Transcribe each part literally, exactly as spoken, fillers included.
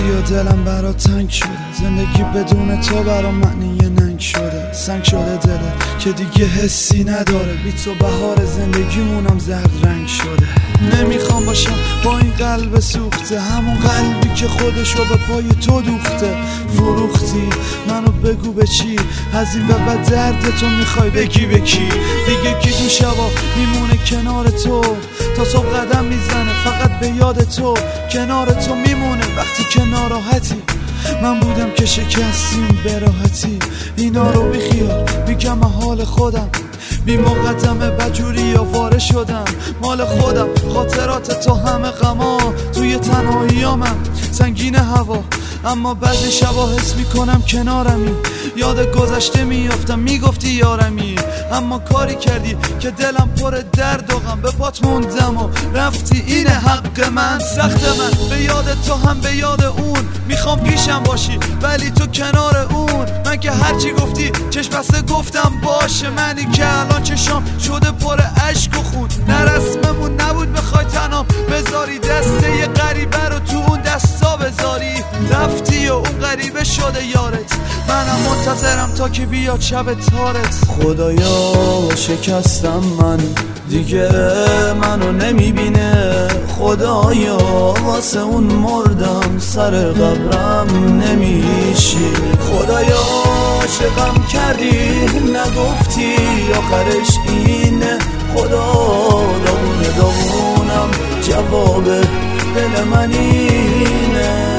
رفتی و دلم برات تنگ شده، زندگی بدون تو برام معنی ننگ شده. سنگ شده دلت که دیگه حسی نداره، بی تو بهار زندگیمونم زرد رنگ شده. نمیخوام باشم با این قلب سوخته، همون قلبی که خودشو به پای تو دوخته. فروختی منو بگو به چی، از این به بعد درد تو میخوای بگی به کی؟ دیگه کی تو شبا میمونه کنار تو، تا صبح قدم میزنه فقط به یاد تو. کنار تو میمونه وقتی که ناراحتی، من بودم که شکستیم به راحتی. اینا رو بیخیال میگم حال خودم، بی مقدمه بجوری آواره شدم. مال خودم خاطرات تو همه غما، توی تنهاییامم سنگین هوا. اما بعضی شبا حس میکنم کنارمی، یاد گذشته میافتم میگفتی یارمی. اما کاری کردی که دلم پر درد و غم، به پات موندم و رفتی اینه حق من. سخت من به یاد تو هم به یاد اون، میخوام پیشم باشی ولی تو کنار اون. من که هرچی گفتی چشم بسته گفتم باشه، منی که الان چشام شده پر عشق و خون. نه رسممون نبود بخوای تنها بذاری دسته یه غریبه رو تو اون دستا بذاری. رفتی و اون غریبه شده یارت، منم منتظرم تا که بیاد شب تارت. خدایا شکستم من دیگه منو نمیبینه، خدایا واسه اون مردم سر قبرم نمیشی. خدایا عاشقم کردی نگفتی آخرش اینه، خدا داغونه داغونم جواب دل من اینه.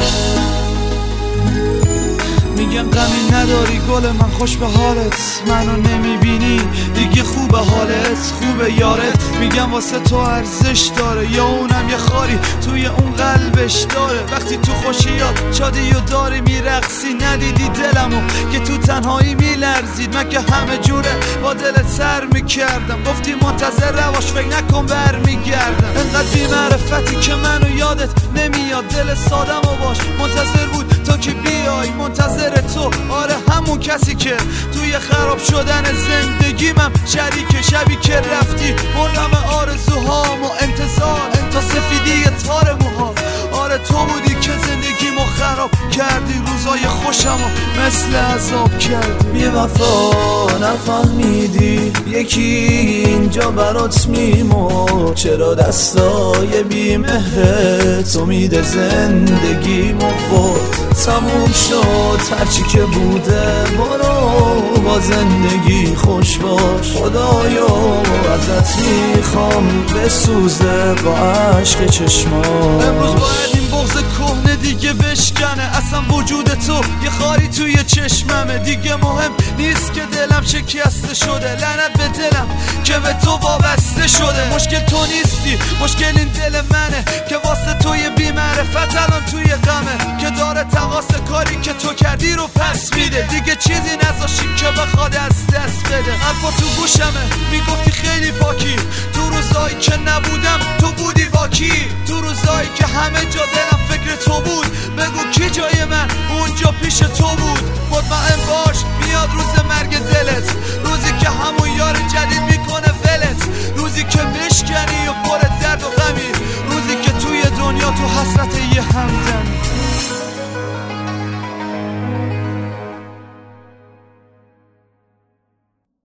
میگن غمی نداری گل من خوش به حالت، منو نمیبینی دیگه خوبه حالت خوبه یارت. میگم واسه تو ارزش داره یا اونم یه خاری توی اون قلبش داره. وقتی تو خوشیات شادی و داری میرقصی، ندیدی دلمو که تو تنهایی میلرزید. من که همه جوره با دلت سر میکردم، گفتی منتظر رواش فکر نکن بر میگردم. انقدر بی معرفتی که منو یادت نمیاد، دل سادم و باش منتظر بود تا که بیای. منتظر تو آره همون کسی که توی خراب شدن زندگیمم شریک. شبی که رفتی مرغم آرزوهام و انتظار تا سفیدی تار موها. آره تو بودی که زندگیمو خراب کردی، روزای خوشمو مثل عذاب کردی. یه وفا نفهمیدی یکی اینجا برات میمون، چرا دستای بیمهرت امید زندگیمو برد. تموم شد هرچی که بوده، برو با زندگی خوش باش. خدایا ازت میخوام بسوزه با عشق چشمام. امروز باید این بغض کهنه دیگه بشکنه، اصلا وجود تو یه خاری توی چشممه. دیگه مهم نیست که دلم شکسته شده، لعنت به دلم که به تو وابسته شده. مشکل تو نیستی، مشکل این دل منه که واسه توی بی‌معرفت الان توی غمه، که داره تقاص کاری که تو کردی رو پس میده. دیگه چیزی نذاشی که بخواد از دست بده. حرفا تو گوشمه میگفتی خیلی پاکی، تو روزایی که نبودم تو بودی باکی. تو روزایی که همه جا دلم فکر تو بود، بگو کی جای من اونجا پیش تو بود.